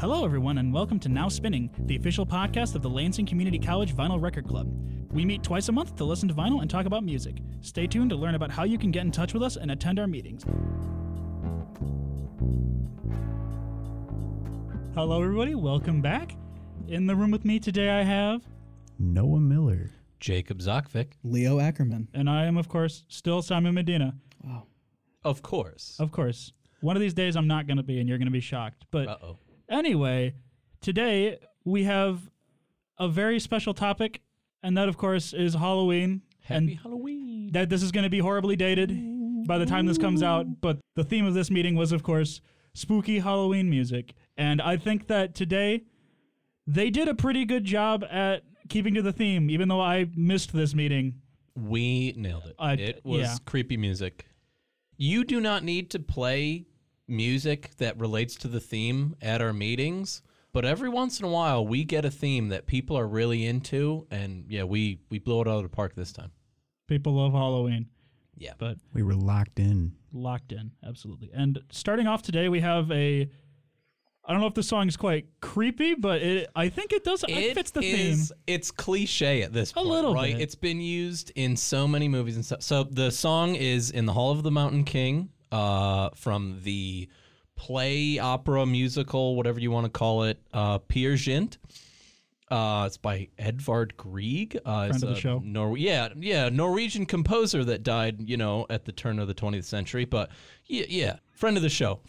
Hello, everyone, and welcome to Now Spinning, the official podcast of the Lansing Community College Vinyl Record Club. We meet twice a month to listen to vinyl and talk about music. Stay tuned to learn about how you can get in touch with us and attend our meetings. Hello, everybody. Welcome back. In the room with me today, I have Noah Miller, Jacob Zokvik, Leo Ackerman, and I am, of course, still Simon Medina. Wow. of course. Of course. One of these days, I'm not going to be, and you're going to be shocked. But Uh-oh. anyway, today we have a very special topic, and that, of course, is Halloween. Happy and Halloween. that this is going to be horribly dated by the time this comes out, but the theme of this meeting was, of course, spooky Halloween music. And I think that today they did a pretty good job at keeping to the theme, even though I missed this meeting. We nailed it. It was yeah. creepy music. You do not need to play music that relates to the theme at our meetings, but every once in a while we get a theme that people are really into, and yeah, we blow it out of the park this time. People love Halloween. Yeah. But we were locked in. locked in, absolutely. And starting off today, we have I don't know if the song is quite creepy, but I think it does. It fits the theme. It's cliche at this point, little right? bit. It's been used in so many movies and stuff. So the song is in the Hall of the Mountain King, from the play, opera, musical, whatever you want to call it, Peer Gynt. It's by Edvard Grieg. Friend of the show. Norwegian composer that died, at the turn of the 20th century. But yeah, friend of the show.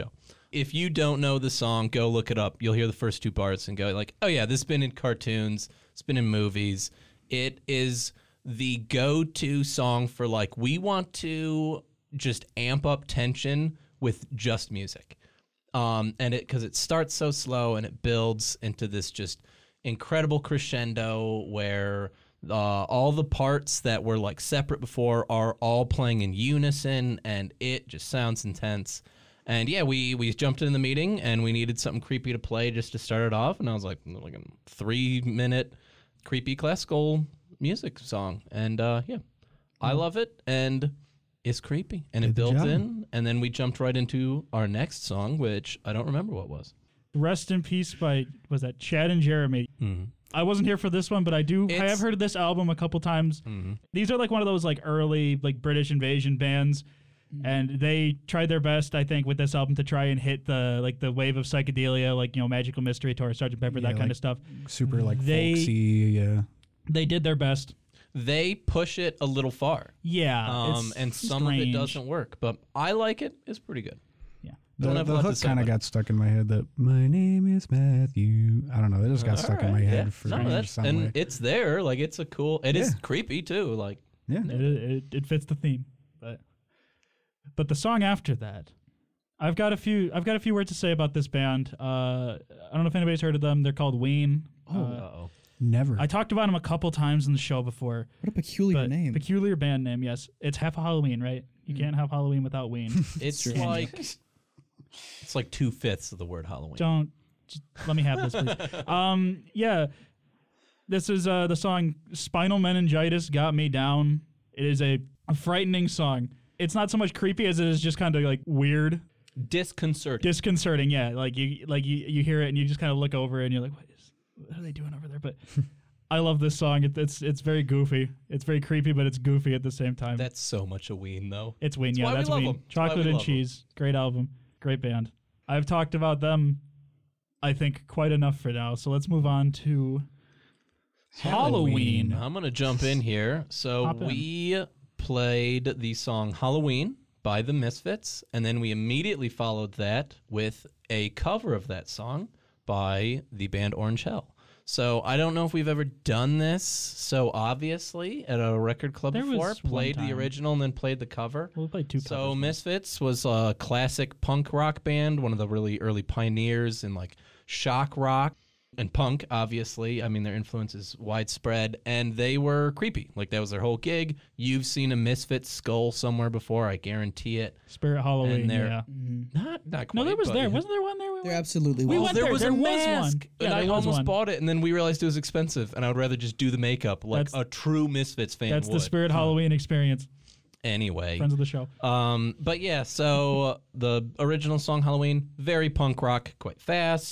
If you don't know the song, go look it up. You'll hear the first two parts and go like, oh yeah, this has been in cartoons. It's been in movies. It is the go-to song for like, we want to just amp up tension with just music. And because it starts so slow and it builds into this just incredible crescendo where all the parts that were like separate before are all playing in unison, and it just sounds intense. And yeah, we jumped in the meeting and we needed something creepy to play just to start it off. And I was like a 3-minute creepy classical music song. And I love it. And it's creepy. And it builds in. And then we jumped right into our next song, which I don't remember what was. Rest in Peace by, was that Chad and Jeremy? Mm-hmm. I wasn't here for this one, but I have heard of this album a couple times. Mm-hmm. These are like one of those like early like British invasion bands. And they tried their best, I think, with this album to try and hit the wave of psychedelia, like, Magical Mystery Tour, Sgt. Pepper, that kind of stuff. Super folksy, yeah. They did their best. They push it a little far. Yeah. And some of it doesn't work, but I like it. It's pretty good. Yeah. The hook kind of got stuck in my head. That my name is Matthew. I don't know. It just got stuck in my head for some and way. it's there. Like, it's it is creepy too. Like, yeah. It fits the theme. But the song after that, I've got a few words to say about this band. I don't know if anybody's heard of them. They're called Ween. Never. I talked about them a couple times in the show before. What a peculiar name. Peculiar band name, yes. It's half a Halloween, right? You can't have Halloween without Ween. it's like 2/5 of the word Halloween. Just let me have this, please. Yeah. This is the song Spinal Meningitis Got Me Down. It is a frightening song. It's not so much creepy as it is just kind of like weird. Disconcerting, yeah. Like you hear it and you just kind of look over and you're like, what are they doing over there? But I love this song. It's very goofy. It's very creepy, but it's goofy at the same time. That's so much a Ween, though. It's Ween, yeah. Why That's we love Ween. them. Chocolate and Cheese. Great album. Great band. I've talked about them, I think, quite enough for now. So let's move on to Halloween. I'm going to jump in here. So we played the song Halloween by the Misfits, and then we immediately followed that with a cover of that song by the band Orange Hell. So I don't know if we've ever done this so obviously at a record club before. Played the original and then played the cover. We'll play two covers. So Misfits was a classic punk rock band, one of the really early pioneers in like shock rock and punk, obviously. I mean, their influence is widespread, and they were creepy. Like, that was their whole gig. You've seen a Misfits skull somewhere before, I guarantee it. Spirit Halloween, yeah. Not quite. No, there was there. Wasn't there one there? There absolutely we was. went there was there a was mask, one. and Yeah, I almost bought it, and then we realized it was expensive, and I would rather just do the makeup like a true Misfits fan That's would. the Spirit Halloween experience. Anyway. Friends of the show. But yeah, so the original song Halloween, very punk rock, quite fast.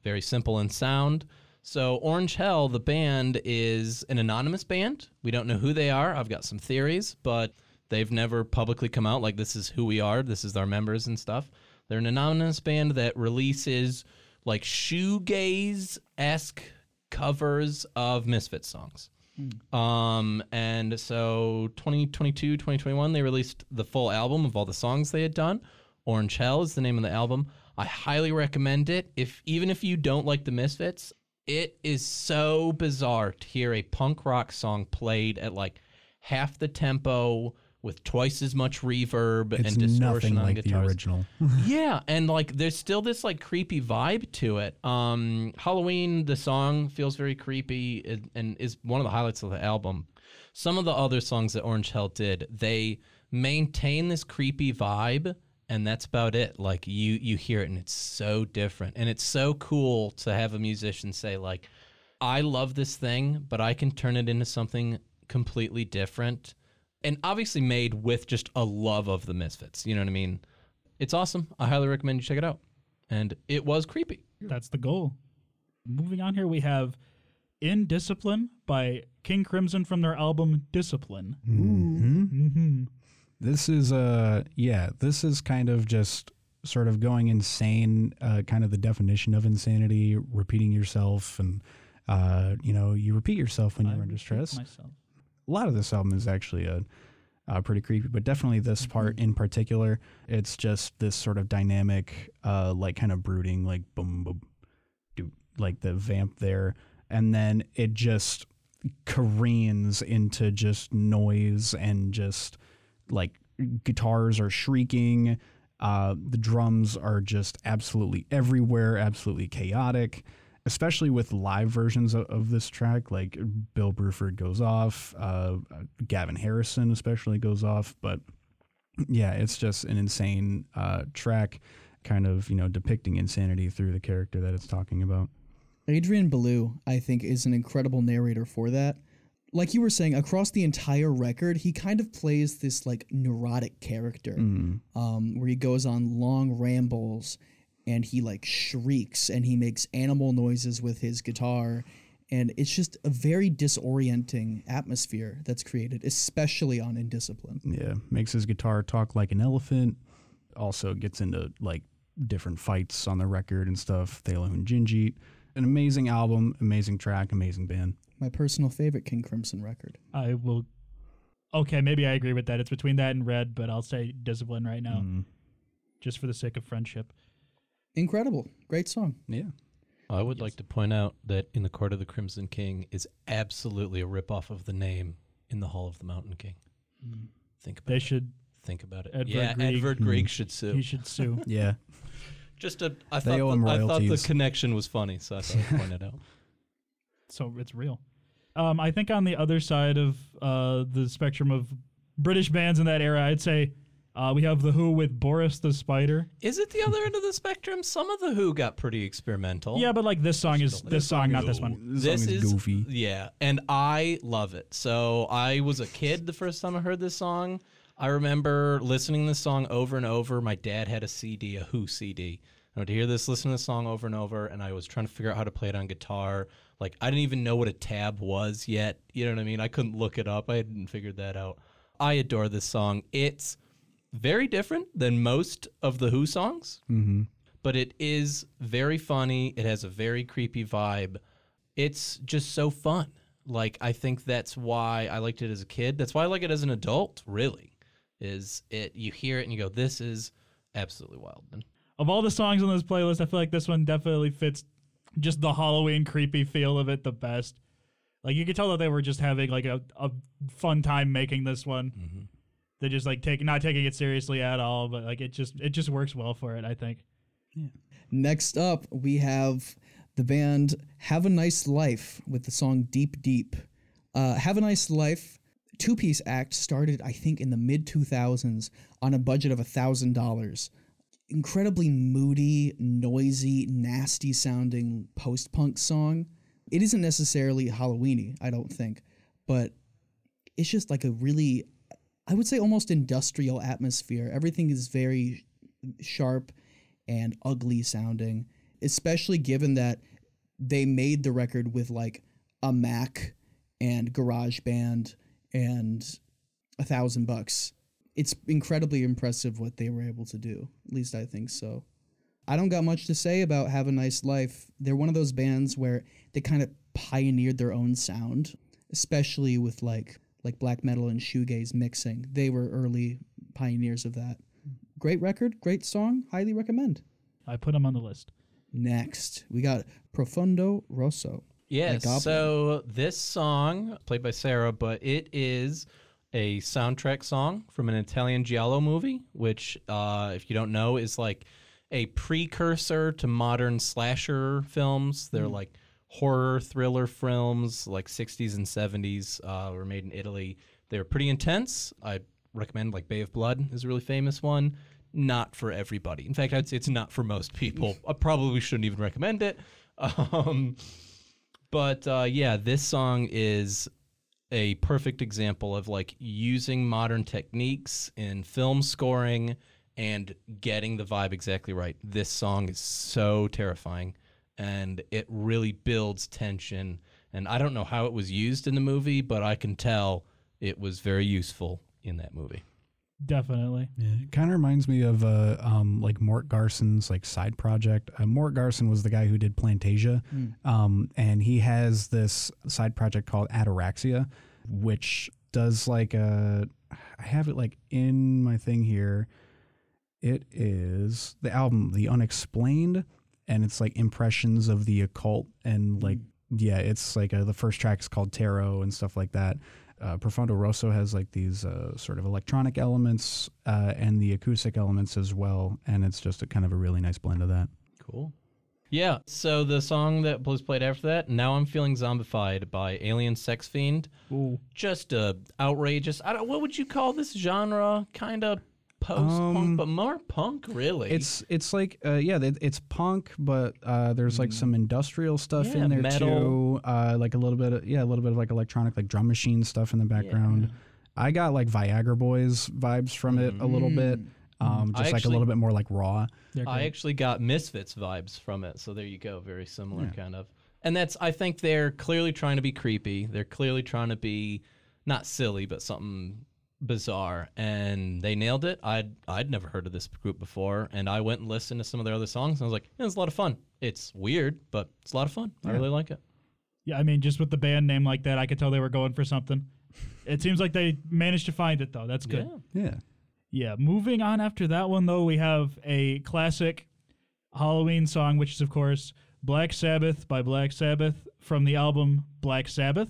very simple in sound. So Orange Hell, the band, is an anonymous band. We don't know who they are. I've got some theories, but they've never publicly come out like this is who we are. This is our members and stuff. They're an anonymous band that releases like shoegaze-esque covers of Misfits songs. And so 2022, 2021, they released the full album of all the songs they had done. Orange Hell is the name of the album. I highly recommend it. Even if you don't like the Misfits, it is so bizarre to hear a punk rock song played at like half the tempo with twice as much reverb and distortion on like guitars. The original. Yeah, and like there's still this like creepy vibe to it. Halloween, the song feels very creepy and is one of the highlights of the album. Some of the other songs that Orange Hell did, they maintain this creepy vibe, and that's about it. Like you hear it and it's so different. And it's so cool to have a musician say like, I love this thing, but I can turn it into something completely different. And obviously made with just a love of the Misfits. You know what I mean? It's awesome. I highly recommend you check it out. And it was creepy. That's the goal. Moving on here, we have In Discipline by King Crimson from their album Discipline. This is kind of just sort of going insane, kind of the definition of insanity, repeating yourself. And, you repeat yourself when you're under stress. A lot of this album is actually pretty creepy, but definitely this part in particular, it's just this sort of dynamic, like kind of brooding, like boom, boom, do like the vamp there, and then it just careens into just noise and just like guitars are shrieking, the drums are just absolutely everywhere, absolutely chaotic. Especially with live versions of this track, like Bill Bruford goes off, Gavin Harrison especially goes off. But yeah, it's just an insane track, kind of, depicting insanity through the character that it's talking about. Adrian Belew, I think, is an incredible narrator for that. Like you were saying, across the entire record, he kind of plays this like neurotic character, where he goes on long rambles and he like shrieks and he makes animal noises with his guitar. And it's just a very disorienting atmosphere that's created, especially on In Discipline. Yeah, makes his guitar talk like an elephant. Also gets into like different fights on the record and stuff. Thalo and Jinjeet. An amazing album, amazing track, amazing band. My personal favorite King Crimson record. Okay, maybe I agree with that. It's between that and Red, but I'll say Discipline right now, just for the sake of friendship. Incredible. Great song. Yeah. I would like to point out that In the Court of the Crimson King is absolutely a ripoff of the name In the Hall of the Mountain King. Think about it. They should. Think about it. Grieg. Edvard Grieg should sue. He should sue. Yeah. I thought the connection was funny, so I thought I'd point it out. So it's real. I think on the other side of the spectrum of British bands in that era, I'd say we have The Who with Boris the Spider. Is it the other end of the spectrum? Some of The Who got pretty experimental. Yeah, but like this song, not this one. This is goofy. Yeah, and I love it. So I was a kid the first time I heard this song. I remember listening to this song over and over. My dad had a CD, a Who CD. I would hear this, listen to this song over and over, and I was trying to figure out how to play it on guitar. Like, I didn't even know what a tab was yet. You know what I mean? I couldn't look it up. I hadn't figured that out. I adore this song. It's very different than most of the Who songs, but it is very funny. It has a very creepy vibe. It's just so fun. Like, I think that's why I liked it as a kid. That's why I like it as an adult, really. You hear it and you go, this is absolutely wild. And of all the songs on this playlist, I feel like this one definitely fits just the Halloween creepy feel of it the best. Like, you could tell that they were just having like a fun time making this one. They just like not taking it seriously at all, but like it just works well for it, I think. Yeah. Next up, we have the band Have a Nice Life with the song Deep Deep. Have a Nice Life, two-piece act, started I think in the mid-2000s on a budget of $1,000. Incredibly moody, noisy, nasty-sounding post-punk song. It isn't necessarily Halloween-y, I don't think, but it's just like a really, I would say almost industrial atmosphere. Everything is very sharp and ugly sounding. especially given that they made the record with like a Mac and GarageBand and $1,000. It's incredibly impressive what they were able to do. At least I think so. I don't got much to say about Have a Nice Life. They're one of those bands where they kind of pioneered their own sound, especially with like black metal and shoegaze mixing. They were early pioneers of that. Great record, great song, highly recommend. I put them on the list. Next, we got Profondo Rosso. Yeah, by Goblin. so this song, played by Sarah, but it is a soundtrack song from an Italian giallo movie, which, if you don't know, is like a precursor to modern slasher films. They're like horror thriller films, like 60s and 70s, were made in Italy. They're pretty intense. I recommend, like, Bay of Blood is a really famous one. Not for everybody. In fact, I'd say it's not for most people. I probably shouldn't even recommend it. But yeah, this song is a perfect example of like using modern techniques in film scoring and getting the vibe exactly right. This song is so terrifying, and it really builds tension. And I don't know how it was used in the movie, but I can tell it was very useful in that movie. Definitely. Yeah, it kind of reminds me of like Mort Garson's like side project. Mort Garson was the guy who did Plantasia, and he has this side project called Ataraxia, which does like I have it like in my thing here. It is the album The Unexplained, and it's like impressions of the occult, and like yeah, it's like the first track is called Tarot and stuff like that. Profondo Rosso has like these sort of electronic elements and the acoustic elements as well, and it's just a kind of a really nice blend of that. Cool. Yeah, so the song that was played after that, Now I'm Feeling Zombified by Alien Sex Fiend. Ooh. Just outrageous. What would you call this genre? Kind of post-punk, but more punk, really. It's like it's punk, but there's like some industrial stuff in there metal. too. Like a little bit of like electronic, like drum machine stuff in the background. I got like Viagra Boys vibes from it a little bit. Just like a little bit more like raw. I actually got Misfits vibes from it, so there you go. Very similar kind of. And I think they're clearly trying to be creepy. They're clearly trying to be not silly, but something bizarre, and they nailed it. I'd never heard of this group before, and I went and listened to some of their other songs, and I was like, yeah, it's a lot of fun. It's weird, but it's a lot of fun. I really like it. Yeah, I mean, just with the band name like that, I could tell they were going for something. It seems like they managed to find it, though. That's good. Yeah. Yeah, moving on after that one, though, we have a classic Halloween song, which is, of course, Black Sabbath by Black Sabbath from the album Black Sabbath.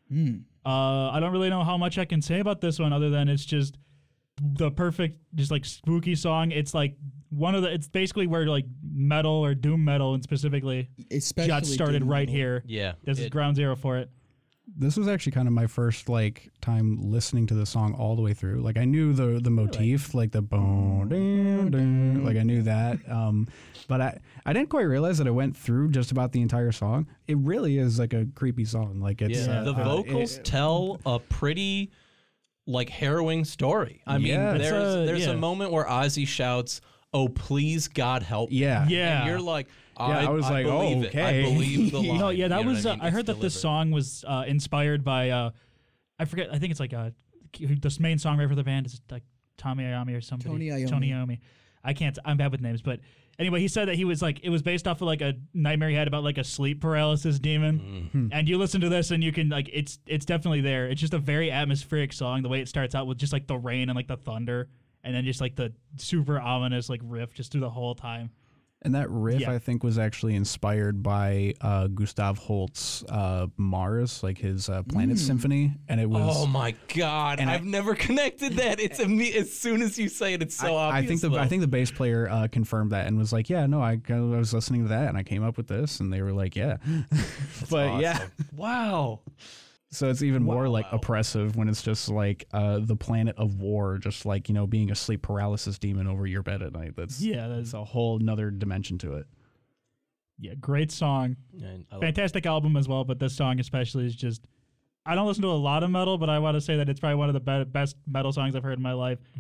I don't really know how much I can say about this one other than it's just the perfect, just like spooky song. It's like it's basically where like metal or doom metal and specifically Especially got started doom right metal. here. Yeah. This is ground zero for it. This was actually kind of my first like time listening to the song all the way through. Like I knew the motif, like the boom, ding, ding, like I knew that. But I didn't quite realize that it went through just about the entire song. It really is like a creepy song. Like it's the vocals tell a pretty like harrowing story. I mean, there's a moment where Ozzy shouts, "Oh, please, God help me." Yeah. Yeah. And you're like, I was like, believe oh, it. okay. I believe the line. No, yeah, that You know was. what I mean? I heard It's that this delivered. song was inspired by. I forget. I think it's like the main songwriter for the band is like Tommy Iommi or somebody. Tony Iommi. Tony Iommi. I can't. I'm bad with names, but anyway, he said that he was like it was based off of like a nightmare he had about like a sleep paralysis demon. And you listen to this and you can like it's definitely there. It's just a very atmospheric song. The way it starts out with just like the rain and like the thunder, and then just like the super ominous like riff just through the whole time. And that riff, Yeah. I think, was actually inspired by Gustav Holst's Mars, like his Planet Symphony. And it was. Oh my God! And I've never connected that. It's as soon as you say it, it's so obvious. I think the bass player confirmed that and was like, yeah, no, I was listening to that and I came up with this, and they were like, yeah. But yeah, Wow. so it's even more like oppressive when it's just like the planet of war, just like, you know, being a sleep paralysis demon over your bed at night. That's a whole nother dimension to it. Yeah, great song. And I love Fantastic album as well, but this song especially is just. I don't listen to a lot of metal, but I want to say that it's probably one of the best metal songs I've heard in my life.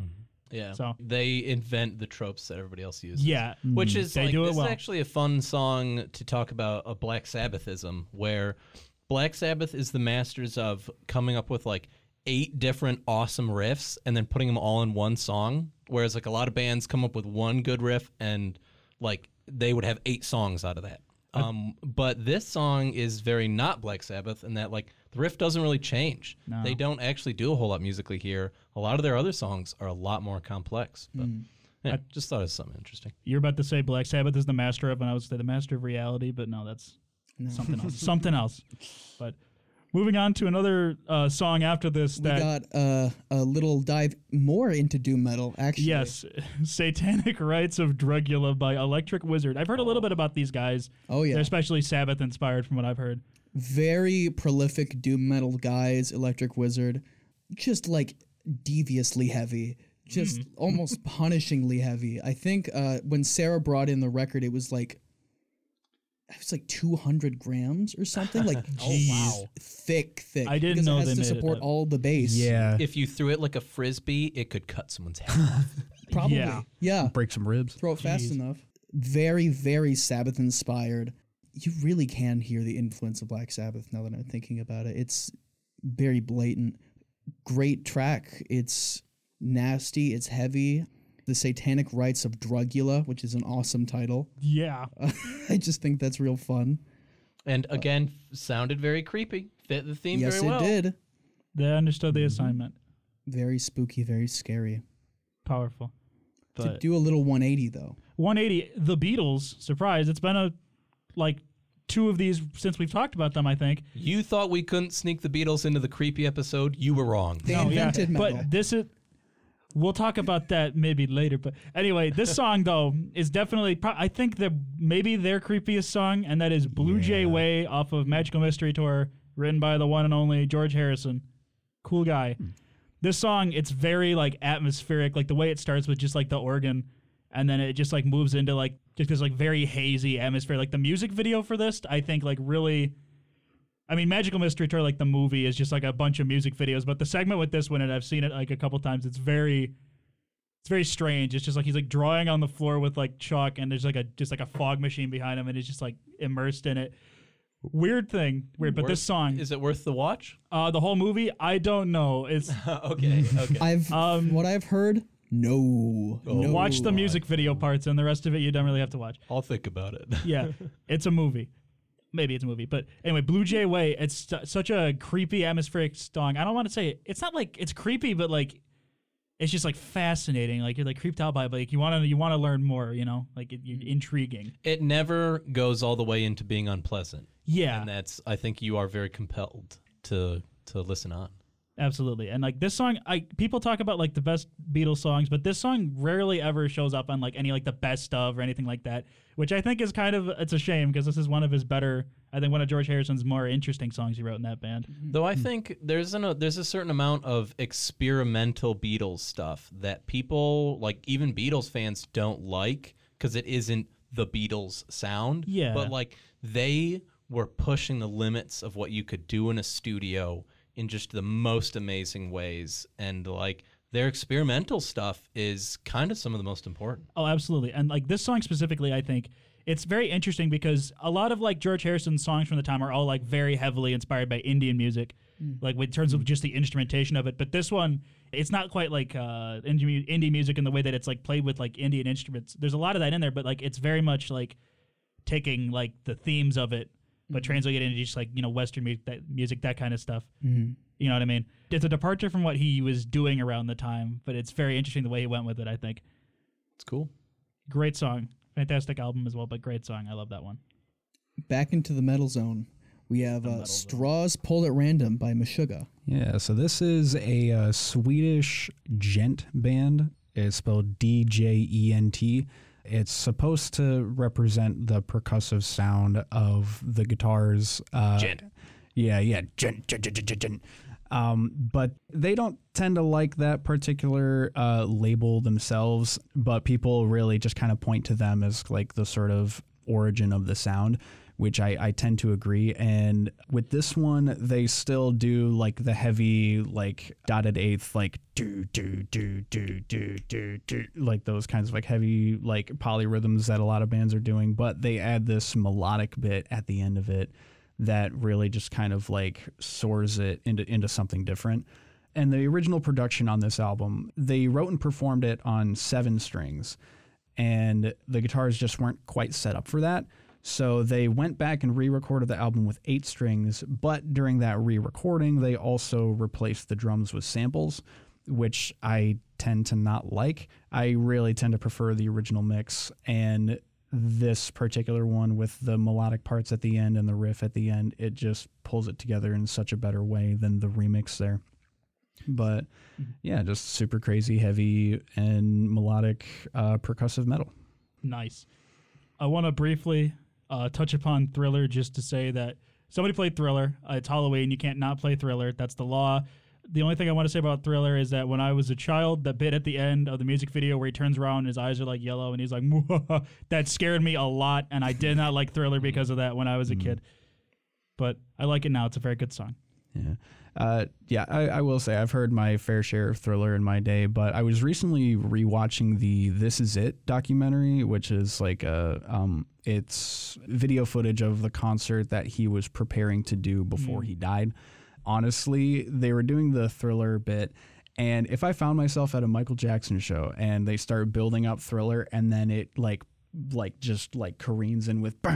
Yeah. So- they invent the tropes that everybody else uses. Yeah. Which is They like, do it this well. is actually a fun song to talk about a Black Sabbathism, where Black Sabbath is the masters of coming up with like 8 different awesome riffs and then putting them all in one song. Whereas like a lot of bands come up with one good riff and like they would have 8 songs out of that. But this song is very not Black Sabbath in that like the riff doesn't really change. No. They don't actually do a whole lot musically here. A lot of their other songs are a lot more complex. But yeah, just thought it was something interesting. You're about to say Black Sabbath is the master of, and I would say the master of reality, but no, that's something else. Something else. But moving on to another song after this. We That got a little dive more into doom metal, actually. yes, Satanic Rites of Drugula by Electric Wizard. I've heard a little bit about these guys. Oh, yeah. They're especially Sabbath inspired, from what I've heard. Very prolific doom metal guys, Electric Wizard. Just like deviously heavy. Just almost punishingly heavy. I think when Sarah brought in the record, it was like 200 grams or something. Like, thick. I didn't because know it has they to made it support that- all the bass. Yeah, If you threw it like a frisbee, it could cut someone's head off. Probably. Yeah. Yeah. break some ribs. Throw it fast enough. Very, very Sabbath inspired. You really can hear the influence of Black Sabbath now that I'm thinking about it. It's very blatant. Great track. It's nasty. It's heavy. The Satanic Rites of Drugula, which is an awesome title. Yeah. I just think that's real fun. And again, sounded very creepy. Fit the theme Yes, very well. it did. They understood the assignment. Very spooky, very scary. Powerful. To But do a little 180 though. 180, the Beatles, surprise. It's been like 2 of these since we've talked about them, I think. You thought we couldn't sneak the Beatles into the creepy episode? You were wrong. They invented metal. But this is. We'll talk about that maybe later. But anyway, this song, though, is definitely, I think, maybe their creepiest song, and that is Blue Jay Way off of Magical Mystery Tour, written by the one and only George Harrison. Cool guy. This song, it's very, like, atmospheric, like, the way it starts with just, like, the organ, and then it just, like, moves into, like, just this, like, very hazy atmosphere. Like, the music video for this, I think, like, really... I mean, Magical Mystery Tour, like the movie, is just like a bunch of music videos, but the segment with this one, and I've seen it like a couple times, it's very strange. It's just like he's like drawing on the floor with like chalk, and there's like a fog machine behind him, and he's just like immersed in it. Weird, but this song, Is it worth the watch? the whole movie, I don't know. It's Okay. What I've heard, no. watch the music video parts, and the rest of it you don't really have to watch. I'll think about it. Yeah, it's a movie. Maybe it's a movie, but anyway, Blue Jay Way, it's such a creepy atmospheric song. I don't want to say it's not like it's creepy, but like it's just like fascinating. Like you're like creeped out by it, but like you want to learn more, you know, like intriguing. It never goes all the way into being unpleasant. Yeah, And that's, I think you are very compelled to listen on. absolutely. And like this song, people talk about like the best Beatles songs, but this song rarely ever shows up on like any like the best of or anything like that, which I think is it's a shame because this is one of his better, I think one of George Harrison's more interesting songs he wrote in that band. Though I think there's a certain amount of experimental Beatles stuff that people, like even Beatles fans, don't like because it isn't the Beatles sound. Yeah. But like they were pushing the limits of what you could do in a studio in just the most amazing ways, and like their experimental stuff is kind of some of the most important. Oh, absolutely. And like this song specifically, I think it's very interesting because a lot of like George Harrison's songs from the time are all like very heavily inspired by Indian music, like in terms of just the instrumentation of it. But this one, it's not quite like indie music in the way that it's like played with like Indian instruments. There's a lot of that in there, but like it's very much like taking like the themes of it, but translating it into just like, you know, Western music, that kind of stuff. You know what I mean? It's a departure from what he was doing around the time, but it's very interesting the way he went with it, I think. It's cool. Great song. Fantastic album as well, but great song. I love that one. Back into the metal zone. We have Straws Pulled at Random by Meshuggah. Yeah, so this is a Swedish gent band. It's spelled DJENT. It's supposed to represent the percussive sound of the guitars. Gent. Yeah, gent. But they don't tend to like that particular label themselves, but people really just kind of point to them as like the sort of origin of the sound. which I tend to agree. And with this one, they still do like the heavy, like dotted eighth, like do, like those kinds of like heavy, like polyrhythms that a lot of bands are doing. But they add this melodic bit at the end of it that really just kind of like soars it into something different. And the original production on this album, they wrote and performed it on 7 strings, and the guitars just weren't quite set up for that. So they went back and re-recorded the album with 8 strings, but during that re-recording, they also replaced the drums with samples, which I tend to not like. I really tend to prefer the original mix, and this particular one with the melodic parts at the end and the riff at the end, it just pulls it together in such a better way than the remix there. But yeah, just super crazy, heavy, and melodic percussive metal. Nice. I want to briefly touch upon Thriller just to say that somebody played Thriller. It's Halloween. You can't not play Thriller. That's the law. The only thing I want to say about Thriller is that when I was a child, the bit at the end of the music video where he turns around and his eyes are like yellow and he's like, that scared me a lot, and I did not like Thriller because of that when I was a kid. But I like it now. It's a very good song. Yeah. I will say I've heard my fair share of Thriller in my day, but I was recently rewatching the This Is It documentary, which is like it's video footage of the concert that he was preparing to do before he died. Honestly, they were doing the Thriller bit, and if I found myself at a Michael Jackson show and they start building up Thriller and then it like just like careens in with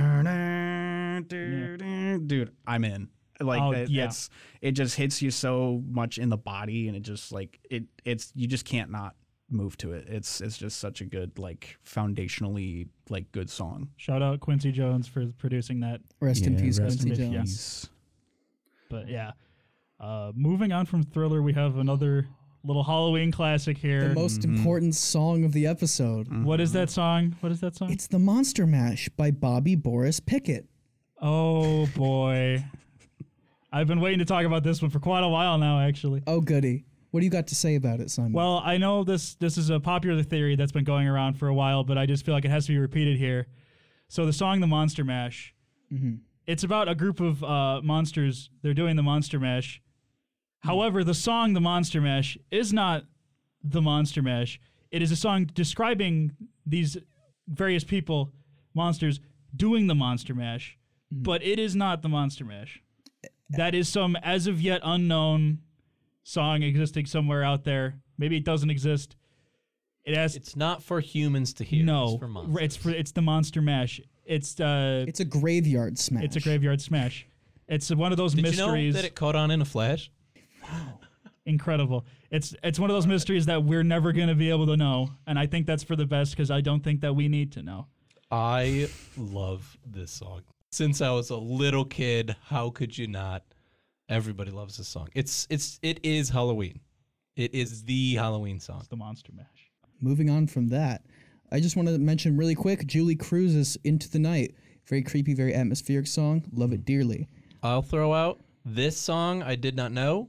dude, I'm in. Like it just hits you so much in the body, and it just like it's you just can't not move to it. It's just such a good, like, foundationally like good song. Shout out Quincy Jones for producing that. Rest in peace, rest Quincy in Jones. peace. But yeah, moving on from Thriller, we have another little Halloween classic here. The most important song of the episode. What is that song? What is that song? It's the Monster Mash by Bobby Boris Pickett. Oh boy. I've been waiting to talk about this one for quite a while now, actually. Oh, goody. What do you got to say about it, Simon? Well, I know this is a popular theory that's been going around for a while, but I just feel like it has to be repeated here. So the song The Monster Mash, it's about a group of monsters. They're doing the Monster Mash. However, the song The Monster Mash is not the Monster Mash. It is a song describing these various people, monsters, doing the Monster Mash, but it is not the Monster Mash. That is some as of yet unknown song existing somewhere out there. Maybe it doesn't exist. It's not for humans to hear. No, it's for monsters. it's the Monster Mash. It's a graveyard smash. It's a graveyard smash. It's one of those mysteries. Did you know that it caught on in a flash? Incredible. It's one of those mysteries that we're never going to be able to know, and I think that's for the best because I don't think that we need to know. I love this song. Since I was a little kid, how could you not? Everybody loves this song. It is Halloween. It is the Halloween song. It's the Monster Mash. Moving on from that, I just want to mention really quick, Julie Cruz's Into the Night. Very creepy, very atmospheric song. Love it dearly. I'll throw out this song I did not know.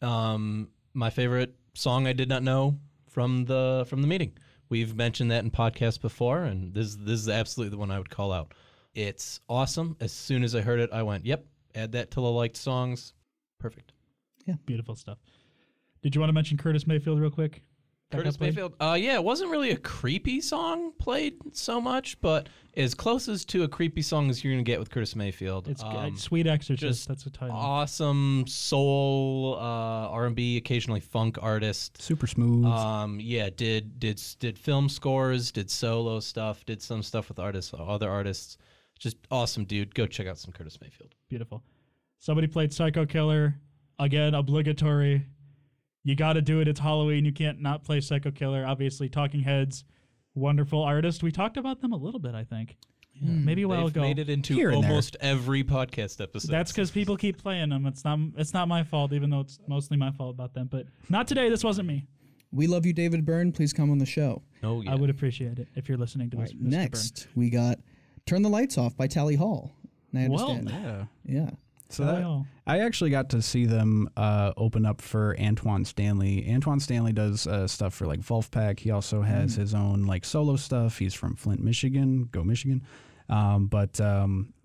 My favorite song I did not know from the meeting. We've mentioned that in podcasts before, and this is absolutely the one I would call out. It's awesome. As soon as I heard it, I went, yep, add that to the liked songs. Perfect. Yeah, beautiful stuff. Did you want to mention Curtis Mayfield real quick? Curtis Mayfield? Yeah, it wasn't really a creepy song played so much, but as close as to a creepy song as you're going to get with Curtis Mayfield. It's Sweet Exorcist. Just that's the title. Awesome soul, R&B, occasionally funk artist. Super smooth. Yeah, did film scores, did solo stuff, did some stuff with other artists. Just awesome dude. Go check out some Curtis Mayfield. Beautiful. Somebody played Psycho Killer. Again, obligatory. You got to do it. It's Halloween. You can't not play Psycho Killer. Obviously, Talking Heads, wonderful artist. We talked about them a little bit, I think. Yeah, maybe a while ago. Made it into almost every podcast episode. That's because people keep playing them. It's not my fault, even though it's mostly my fault about them. But not today. This wasn't me. We love you, David Byrne. Please come on the show. Oh, yeah. I would appreciate it if you're listening to this. Right, next, we got Turn the Lights Off by Tally Hall. I understand. Yeah. Yeah. So I actually got to see them open up for Antoine Stanley. Antoine Stanley does stuff for like Wolfpack. He also has his own like solo stuff. He's from Flint, Michigan. Go Michigan. But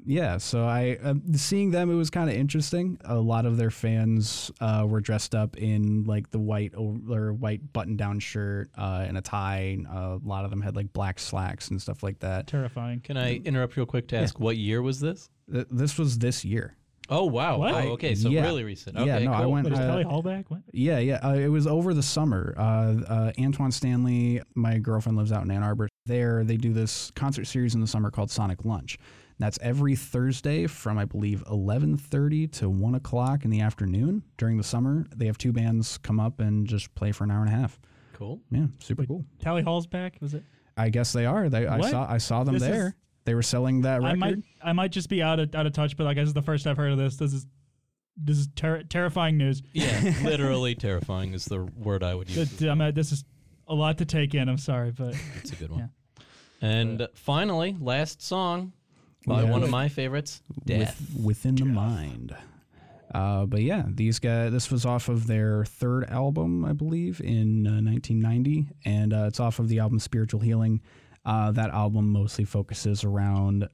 Yeah, so I seeing them, it was kind of interesting. A lot of their fans were dressed up in like the white button-down shirt and a tie. A lot of them had like black slacks and stuff like that. Terrifying. Can I interrupt real quick to ask what year was this? This was this year. Oh, wow. What? Oh, okay, so Yeah. really recent. Okay, Yeah, no, cool. I went. Wait, is Kelly Hall back? What? Yeah. It was over the summer. Antoine Stanley, my girlfriend lives out in Ann Arbor. There, they do this concert series in the summer called Sonic Lunch. That's every Thursday from, I believe, 11:30 to 1 o'clock in the afternoon during the summer. They have two bands come up and just play for an hour and a half. Cool. Yeah, super cool. Tally Hall's back? Was it? I guess they are. What? I saw them This is- there. They were selling that record. I might just be out of touch, but like this is the first I've heard of this. This is terrifying news. Yeah, literally terrifying is the word I would use. This is a lot to take in. I'm sorry, but It's a good one. Yeah. And finally, last song by Yeah. one of my favorites, Death. Within the Mind. But yeah, these guys, this was off of their third album, I believe, in 1990, and it's off of the album Spiritual Healing. That album mostly focuses around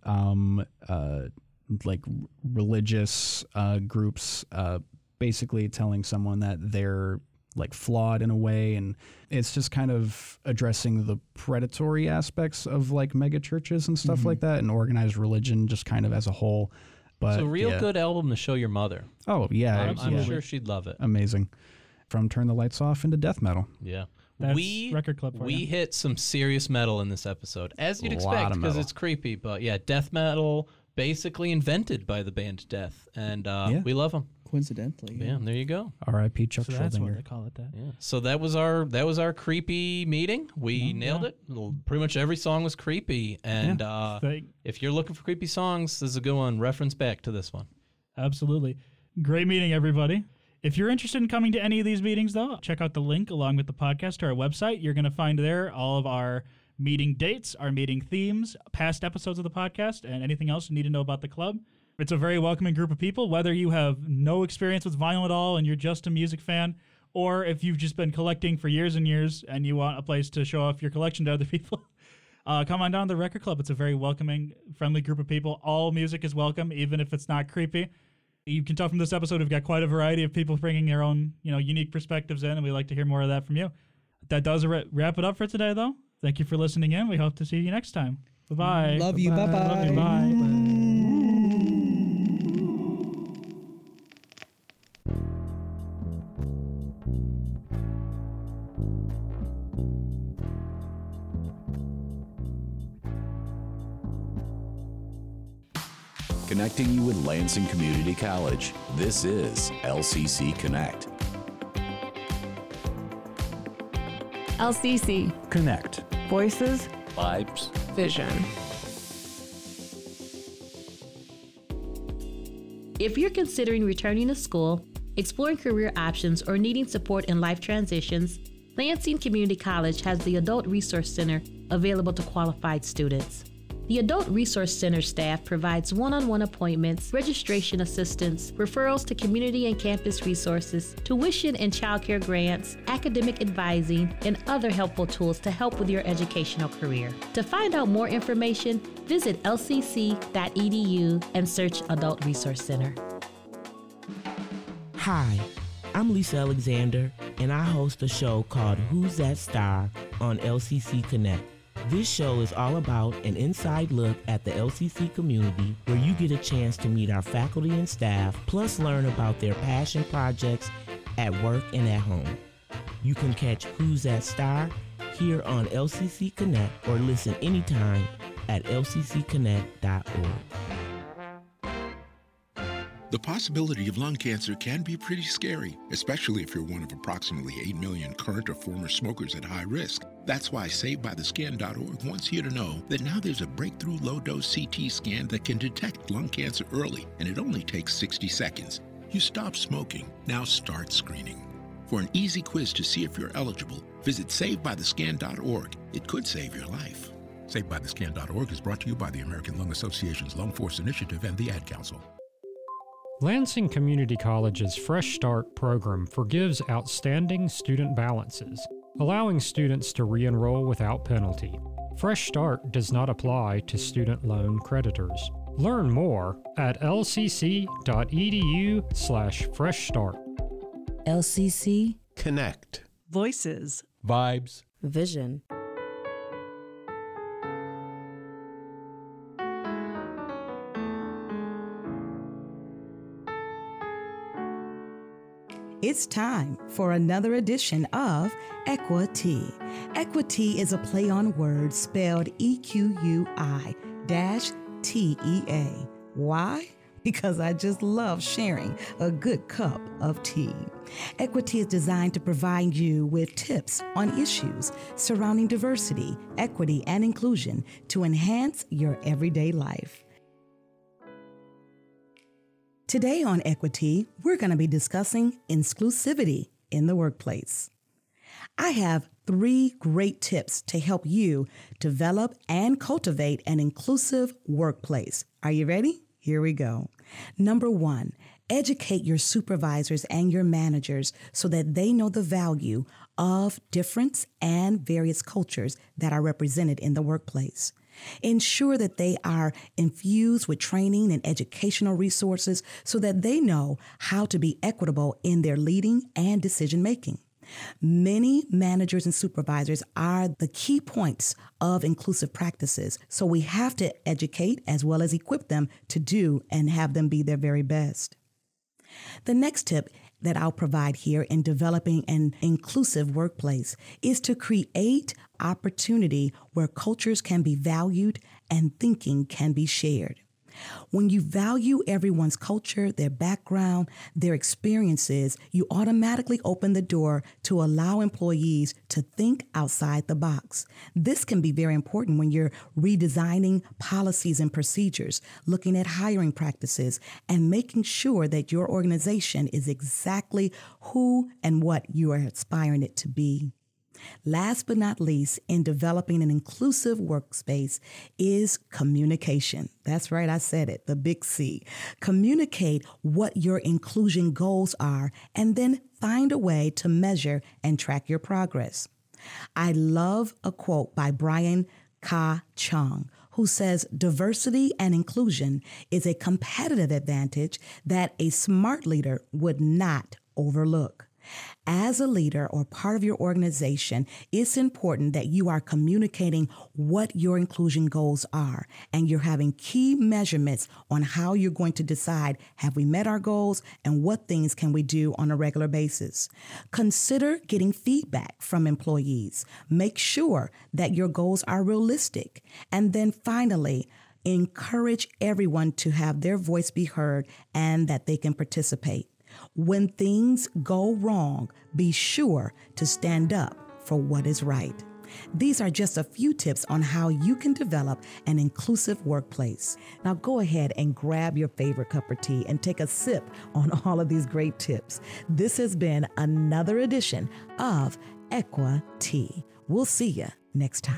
like religious groups basically telling someone that they're like flawed in a way, and it's just kind of addressing the predatory aspects of like mega churches and stuff like that, and organized religion just kind of as a whole. But It's a real yeah. good album to show your mother. Oh yeah, I'm yeah. sure she'd love it. Amazing. From Turn the Lights Off into death metal. Yeah. That's we record clip for we you. hit some serious metal in this episode, as you'd A lot expect, of because metal. it's creepy. But yeah, death metal, basically invented by the band Death, and we love them. Coincidentally. Yeah, there you go. R.I.P. Chuck So that's why Schuldiner. they call it that. Yeah. So that was our creepy meeting. We nailed it. Well, pretty much every song was creepy, and if you're looking for creepy songs, this is a good one. Reference back to this one. Absolutely. Great meeting, everybody. If you're interested in coming to any of these meetings, though, check out the link along with the podcast to our website. You're going to find there all of our meeting dates, our meeting themes, past episodes of the podcast, and anything else you need to know about the club. It's a very welcoming group of people, whether you have no experience with vinyl at all and you're just a music fan, or if you've just been collecting for years and years and you want a place to show off your collection to other people. Come on down to the Record Club. It's a very welcoming, friendly group of people. All music is welcome, even if it's not creepy. You can tell from this episode, we've got quite a variety of people bringing their own, unique perspectives in, and we'd like to hear more of that from you. That does wrap it up for today, though. Thank you for listening in. We hope to see you next time. Bye-bye. Love you. Bye-bye. Love you. Bye. Connecting you with Lansing Community College. This is LCC Connect. LCC. Connect. Voices. Vibes. Vision. If you're considering returning to school, exploring career options, or needing support in life transitions, Lansing Community College has the Adult Resource Center available to qualified students. The Adult Resource Center staff provides one-on-one appointments, registration assistance, referrals to community and campus resources, tuition and childcare grants, academic advising, and other helpful tools to help with your educational career. To find out more information, visit lcc.edu and search Adult Resource Center. Hi, I'm Lisa Alexander, and I host a show called Who's That Star on LCC Connect. This show is all about an inside look at the LCC community where you get a chance to meet our faculty and staff, plus learn about their passion projects at work and at home. You can catch Who's That Star here on LCC Connect or listen anytime at lccconnect.org. The possibility of lung cancer can be pretty scary, especially if you're one of approximately 8 million current or former smokers at high risk. That's why SaveByTheScan.org wants you to know that now there's a breakthrough low-dose CT scan that can detect lung cancer early, and it only takes 60 seconds. You stop smoking, now start screening. For an easy quiz to see if you're eligible, visit SaveByTheScan.org. It could save your life. SaveByTheScan.org is brought to you by the American Lung Association's Lung Force Initiative and the Ad Council. Lansing Community College's Fresh Start program forgives outstanding student balances, allowing students to re-enroll without penalty. Fresh Start does not apply to student loan creditors. Learn more at lcc.edu/freshstart. LCC Connect. Voices. Vibes. Vision. It's time for another edition of Equity. Equity is a play on words spelled EQUI-TEA. Why? Because I just love sharing a good cup of tea. Equity is designed to provide you with tips on issues surrounding diversity, equity, and inclusion to enhance your everyday life. Today on Equity, we're going to be discussing inclusivity in the workplace. I have 3 great tips to help you develop and cultivate an inclusive workplace. Are you ready? Here we go. Number 1, educate your supervisors and your managers so that they know the value of difference and various cultures that are represented in the workplace. Ensure that they are infused with training and educational resources so that they know how to be equitable in their leading and decision making. Many managers and supervisors are the key points of inclusive practices, so we have to educate as well as equip them to do and have them be their very best. The next tip that I'll provide here in developing an inclusive workplace is to create opportunity where cultures can be valued and thinking can be shared. When you value everyone's culture, their background, their experiences, you automatically open the door to allow employees to think outside the box. This can be very important when you're redesigning policies and procedures, looking at hiring practices, and making sure that your organization is exactly who and what you are aspiring it to be. Last but not least, in developing an inclusive workspace is communication. That's right, I said it, the big C. Communicate what your inclusion goals are and then find a way to measure and track your progress. I love a quote by Brian Ka Chung, who says diversity and inclusion is a competitive advantage that a smart leader would not overlook. As a leader or part of your organization, it's important that you are communicating what your inclusion goals are, and you're having key measurements on how you're going to decide, have we met our goals, and what things can we do on a regular basis. Consider getting feedback from employees. Make sure that your goals are realistic. And then finally, encourage everyone to have their voice be heard and that they can participate. When things go wrong, be sure to stand up for what is right. These are just a few tips on how you can develop an inclusive workplace. Now go ahead and grab your favorite cup of tea and take a sip on all of these great tips. This has been another edition of Equity. We'll see you next time.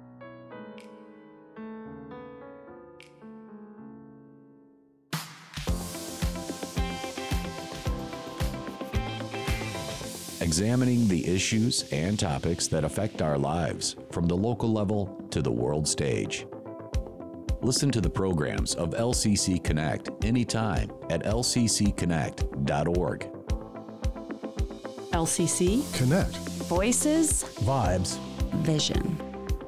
Examining the issues and topics that affect our lives from the local level to the world stage. Listen to the programs of LCC Connect anytime at lccconnect.org. LCC Connect. Voices. Vibes. Vision.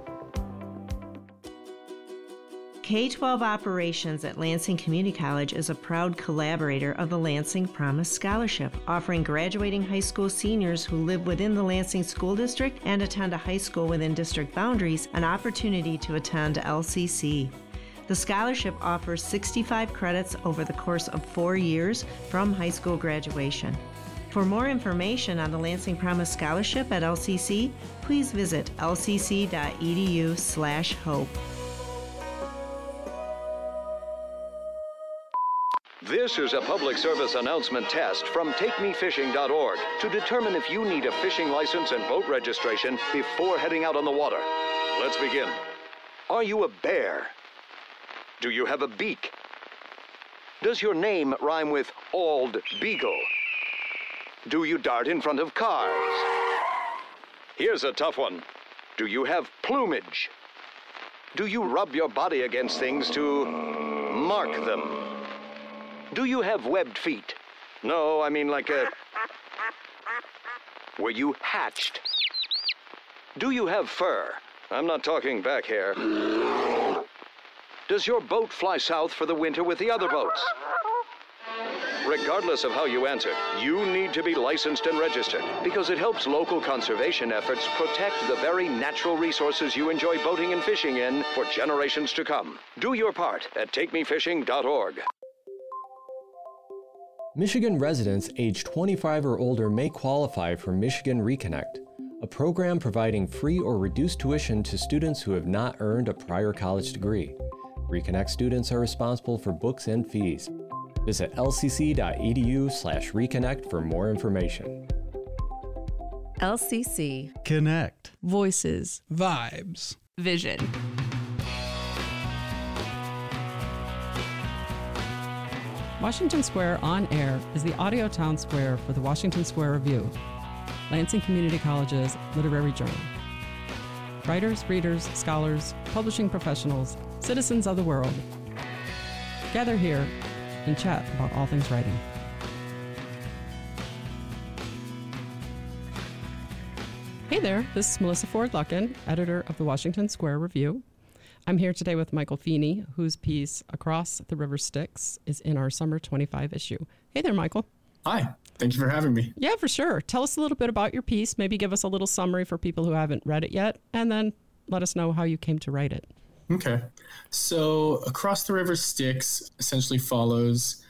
K-12 Operations at Lansing Community College is a proud collaborator of the Lansing Promise Scholarship, offering graduating high school seniors who live within the Lansing School District and attend a high school within district boundaries an opportunity to attend LCC. The scholarship offers 65 credits over the course of 4 years from high school graduation. For more information on the Lansing Promise Scholarship at LCC, please visit lcc.edu/hope. This is a public service announcement test from TakeMeFishing.org to determine if you need a fishing license and boat registration before heading out on the water. Let's begin. Are you a bear? Do you have a beak? Does your name rhyme with Ald Beagle? Do you dart in front of cars? Here's a tough one. Do you have plumage? Do you rub your body against things to Mark them. Do you have webbed feet? No, I mean like a... Were you hatched? Do you have fur? I'm not talking back hair. Does your boat fly south for the winter with the other boats? Regardless of how you answer, you need to be licensed and registered because it helps local conservation efforts protect the very natural resources you enjoy boating and fishing in for generations to come. Do your part at takemefishing.org. Michigan residents age 25 or older may qualify for Michigan Reconnect, a program providing free or reduced tuition to students who have not earned a prior college degree. Reconnect students are responsible for books and fees. Visit lcc.edu/reconnect for more information. LCC. Connect. Voices. Vibes. Vision. Washington Square On Air is the audio town square for the Washington Square Review, Lansing Community College's literary journal. Writers, readers, scholars, publishing professionals, citizens of the world gather here and chat about all things writing. Hey there, this is Melissa Ford Luckin, editor of the Washington Square Review. I'm here today with Michael Feeney, whose piece Across the River Styx is in our Summer 25 issue. Hey there, Michael. Hi, thank you for having me. Yeah, for sure. Tell us a little bit about your piece, maybe give us a little summary for people who haven't read it yet, and then let us know how you came to write it. Okay, so Across the River Styx essentially follows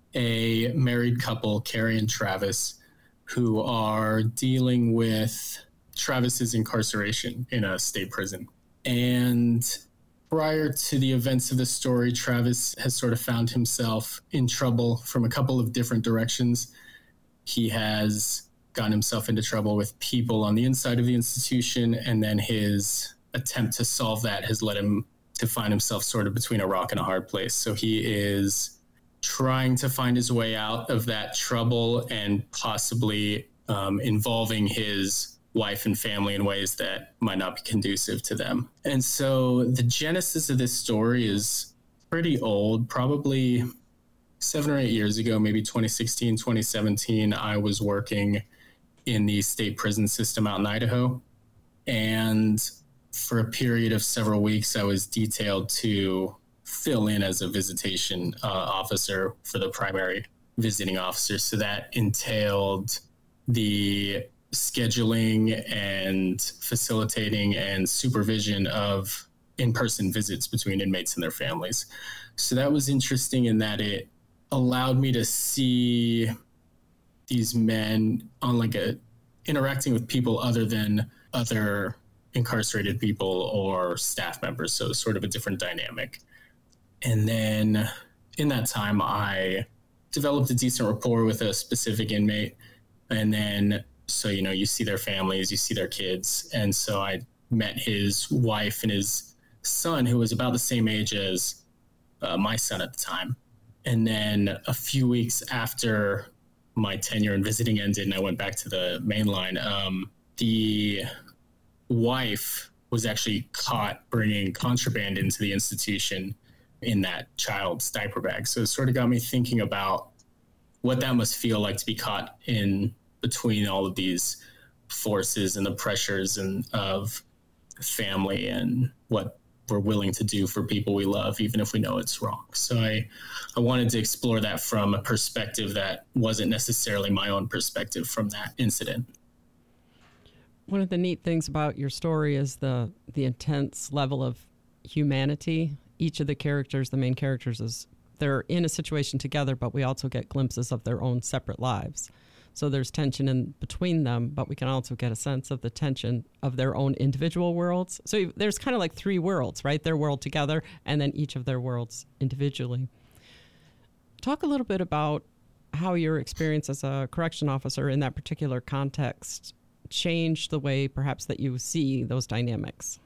a married couple, Carrie and Travis, who are dealing with Travis's incarceration in a state prison. And prior to the events of the story, Travis has sort of found himself in trouble from a couple of different directions. He has gotten himself into trouble with people on the inside of the institution, and then his attempt to solve that has led him to find himself sort of between a rock and a hard place. So he is trying to find his way out of that trouble and possibly involving his wife and family in ways that might not be conducive to them. And so the genesis of this story is pretty old, probably 7 or 8 years ago, maybe 2016, 2017, I was working in the state prison system out in Idaho. And for a period of several weeks, I was detailed to fill in as a visitation officer for the primary visiting officer. So that entailed the scheduling and facilitating and supervision of in-person visits between inmates and their families. So that was interesting in that it allowed me to see these men on interacting with people other than other incarcerated people or staff members. So sort of a different dynamic. And then in that time, I developed a decent rapport with a specific inmate. And then so, you see their families, you see their kids. And so I met his wife and his son, who was about the same age as my son at the time. And then a few weeks after my tenure and visiting ended and I went back to the main line, the wife was actually caught bringing contraband into the institution in that child's diaper bag. So it sort of got me thinking about what that must feel like to be caught in between all of these forces and the pressures of family and what we're willing to do for people we love, even if we know it's wrong. So I wanted to explore that from a perspective that wasn't necessarily my own perspective from that incident. One of the neat things about your story is the intense level of humanity. Each of the characters, the main characters, they're in a situation together, but we also get glimpses of their own separate lives. So there's tension in between them, but we can also get a sense of the tension of their own individual worlds. So there's kind of like 3 worlds, right? Their world together, and then each of their worlds individually. Talk a little bit about how your experience as a correction officer in that particular context changed the way perhaps that you see those dynamics.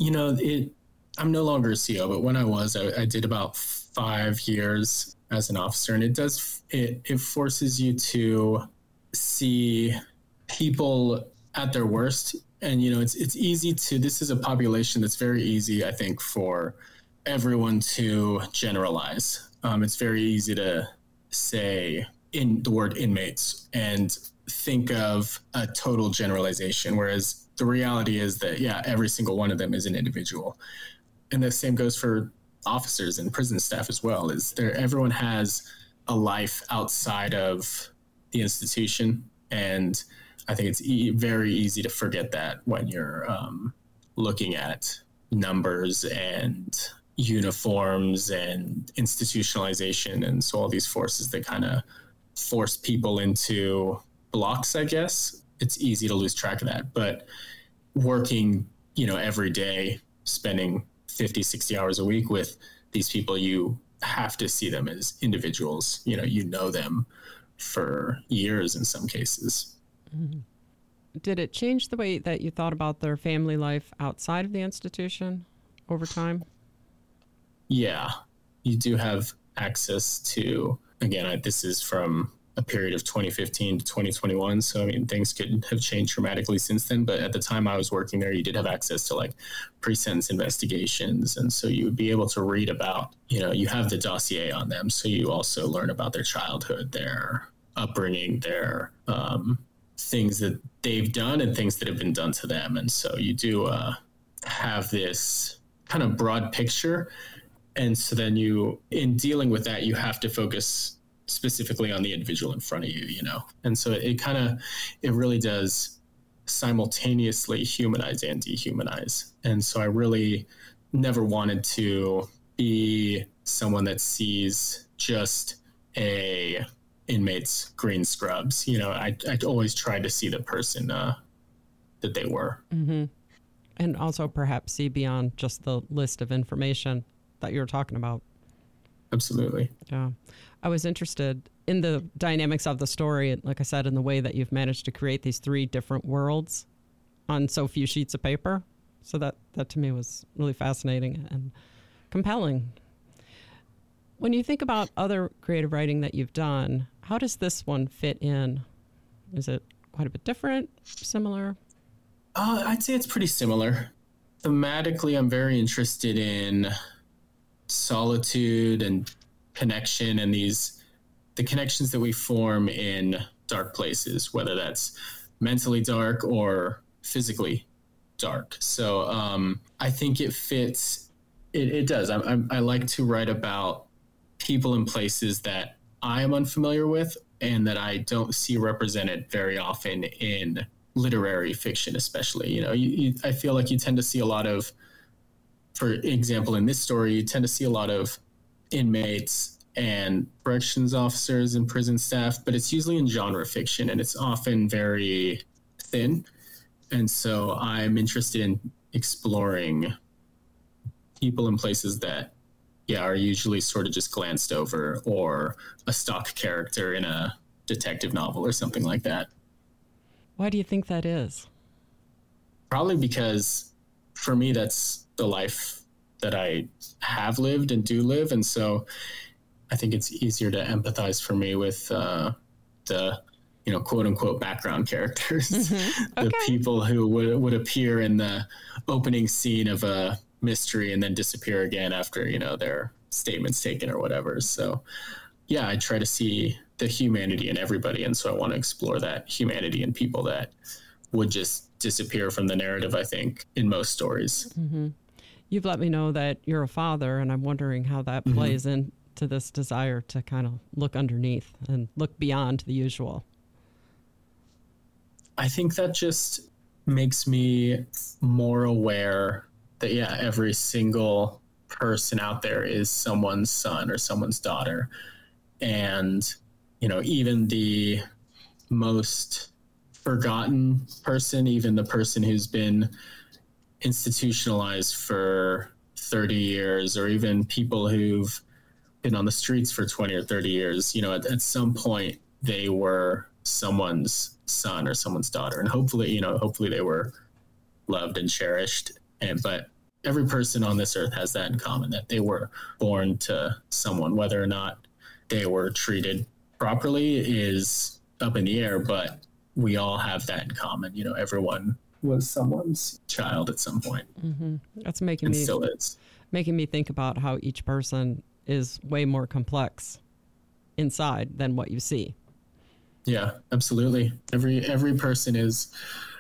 I'm no longer a CO, but when I was, I did about 5 years as an officer, and it forces you to see people at their worst. And, it's easy this is a population that's very easy, I think, for everyone to generalize. it's very easy to say in the word inmates and think of a total generalization, whereas the reality is that, every single one of them is an individual. And the same goes for officers and prison staff as well. Everyone has a life outside of the institution, and I think it's very easy to forget that when you're looking at numbers and uniforms and institutionalization, and so all these forces that kind of force people into blocks, I guess. It's easy to lose track of that. But working, every day, spending 50, 60 hours a week with these people, you have to see them as individuals. You know them for years in some cases. Mm-hmm. Did it change the way that you thought about their family life outside of the institution over time? Yeah, you do have access to, again, this is from a period of 2015 to 2021. So, things could have changed dramatically since then. But at the time I was working there, you did have access to pre-sentence investigations. And so you would be able to read about, you have the dossier on them. So you also learn about their childhood, their upbringing, their things that they've done and things that have been done to them. And so you do have this kind of broad picture. And so then in dealing with that, you have to focus specifically on the individual in front of you, And so it really does simultaneously humanize and dehumanize. And so I really never wanted to be someone that sees just a inmate's green scrubs. I'd always tried to see the person that they were. Mm-hmm. And also perhaps see beyond just the list of information that you're talking about. Absolutely. Yeah. I was interested in the dynamics of the story, like I said, in the way that you've managed to create these 3 different worlds on so few sheets of paper. So that to me was really fascinating and compelling. When you think about other creative writing that you've done, how does this one fit in? Is it quite a bit different, similar? I'd say it's pretty similar. Thematically, I'm very interested in solitude and connection, and the connections that we form in dark places, whether that's mentally dark or physically dark. So I think it fits. It does. I like to write about people and places that I am unfamiliar with and that I don't see represented very often in literary fiction, especially. I feel like you tend to see a lot of, for example, in this story, you tend to see a lot of inmates and corrections officers and prison staff, but it's usually in genre fiction and it's often very thin. And so I'm interested in exploring people and places that, are usually sort of just glanced over, or a stock character in a detective novel or something like that. Why do you think that is? Probably because for me, that's the life that I have lived and do live. And so I think it's easier to empathize for me with the, quote unquote background characters, the people who would appear in the opening scene of a mystery and then disappear again after, their statements taken or whatever. So I try to see the humanity in everybody. And so I want to explore that humanity in people that would just disappear from the narrative, I think, in most stories. Mm-hmm. You've let me know that you're a father, and I'm wondering how that plays into this desire to kind of look underneath and look beyond the usual. I think that just makes me more aware that, every single person out there is someone's son or someone's daughter. And, even the most forgotten person, even the person who's been institutionalized for 30 years, or even people who've been on the streets for 20 or 30 years, at some point they were someone's son or someone's daughter. And hopefully they were loved and cherished. But every person on this earth has that in common, that they were born to someone. Whether or not they were treated properly is up in the air, but we all have that in common. Everyone was someone's child at some point. Mm-hmm. That's making and me still is. Making me think about how each person is way more complex inside than what you see. Yeah, absolutely. Every person is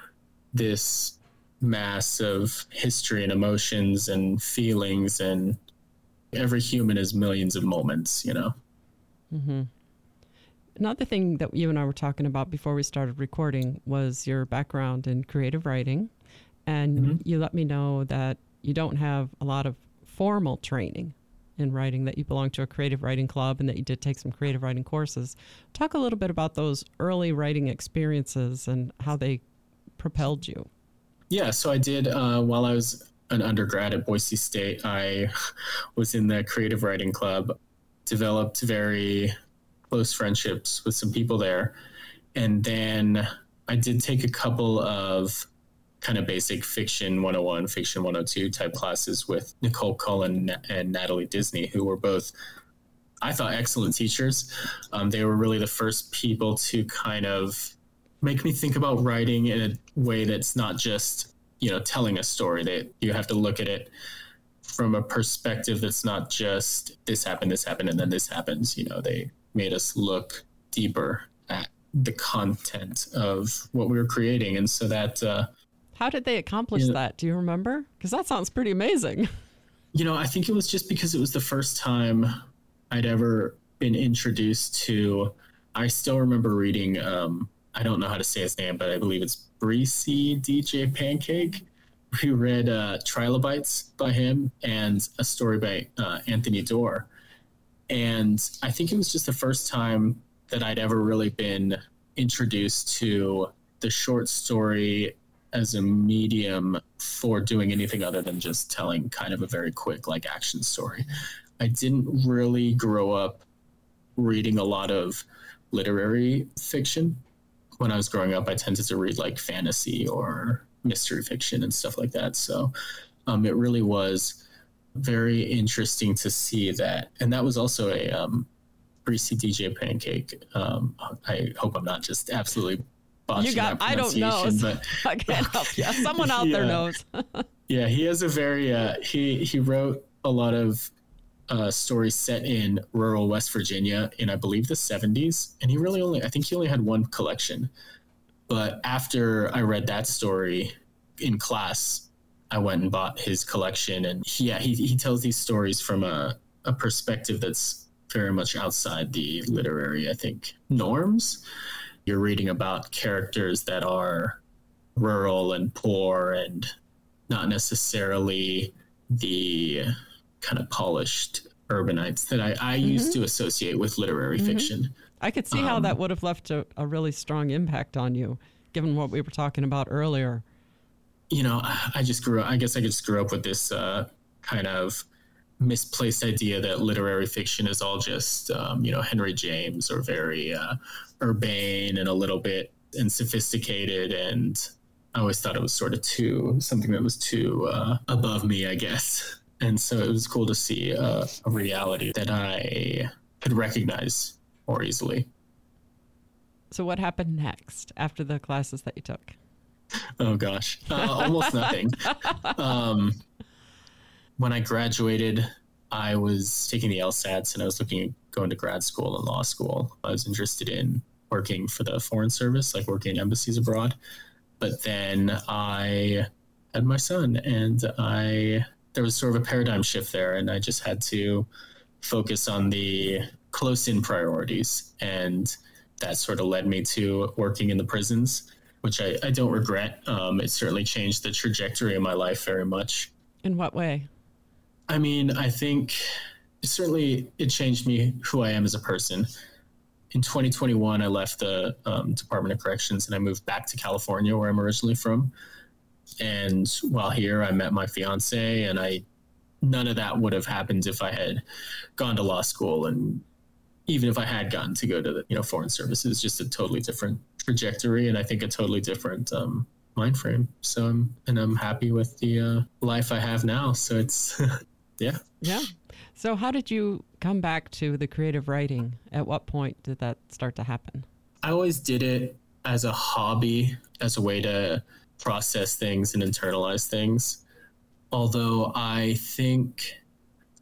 this mass of history and emotions and feelings, and every human is millions of moments, you know? Mm-hmm. Another thing that you and I were talking about before we started recording was your background in creative writing. And you let me know that you don't have a lot of formal training in writing, that you belong to a creative writing club and that you did take some creative writing courses. Talk a little bit about those early writing experiences and how they propelled you. Yeah, so I did, while I was an undergrad at Boise State, I was in the creative writing club, developed very close friendships with some people there. And then I did take a couple of kind of basic fiction 101, fiction 102 type classes with Nicole Cullen and Natalie Disney, who were both, I thought, excellent teachers. They were really the first people to kind of make me think about writing in a way that's not just, you know, telling a story. That you have to look at it from a perspective that's not just this happened, and then this happens. You know, they made us look deeper at the content of what we were creating. And so that... How did they accomplish that? Do you remember? Because that sounds pretty amazing. You know, I think it was just because it was the first time I'd ever been introduced to, I still remember reading, I don't know how to say his name, but I believe it's Breezy DJ Pancake. We read Trilobites by him and a story by Anthony Doerr. And I think it was just the first time that I'd ever really been introduced to the short story as a medium for doing anything other than just telling kind of a very quick, like, action story. I didn't really grow up reading a lot of literary fiction. When I was growing up, I tended to read like fantasy or mystery fiction and stuff like that. So it really was very interesting to see that. And that was also a Breezy DJ Pancake. I hope I'm not just absolutely botching that I don't know. but I can't help you. Someone out there knows. Yeah, he has a very, he wrote a lot of stories set in rural West Virginia in, I believe, the 70s. And I think he only had one collection. But after I read that story in class, I went and bought his collection. And he tells these stories from a perspective that's very much outside the literary, I think, norms. You're reading about characters that are rural and poor and not necessarily the kind of polished urbanites that I used to associate with literary fiction. I could see how that would have left a really strong impact on you, given what we were talking about earlier. You know, I guess I just grew up with this kind of misplaced idea that literary fiction is all just, Henry James, or very urbane and a little bit and sophisticated. And I always thought it was sort of something that was too above me, I guess. And so it was cool to see a reality that I could recognize more easily. So what happened next after the classes that you took? Oh, gosh. Almost nothing. When I graduated, I was taking the LSATs and I was looking at going to grad school and law school. I was interested in working for the Foreign Service, like working in embassies abroad. But then I had my son, and there was sort of a paradigm shift there, and I just had to focus on the close-in priorities. And that sort of led me to working in the prisons, which I don't regret. It certainly changed the trajectory of my life very much. In what way? I mean, I think certainly it changed me, who I am as a person. In 2021, I left the Department of Corrections and I moved back to California, where I'm originally from. And while here, I met my fiance, and none of that would have happened if I had gone to law school. And even if I had gotten to go to the Foreign Service, it's just a totally different trajectory, and I think a totally different mind frame. So I'm happy with the life I have now. So it's yeah. So how did you come back to the creative writing? At what point did that start to happen? I always did it as a hobby, as a way to process things and internalize things. Although I think